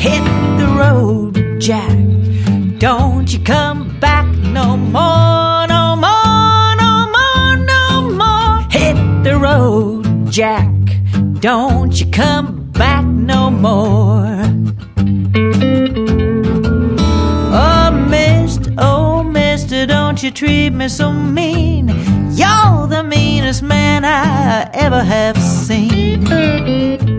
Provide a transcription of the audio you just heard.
hit the road, Jack. Don't you come back no more, no more, no more, no more. Hit the road, Jack. Don't you come back no more. Oh, mister, don't you treat me so mean. You're the meanest man I ever have seen.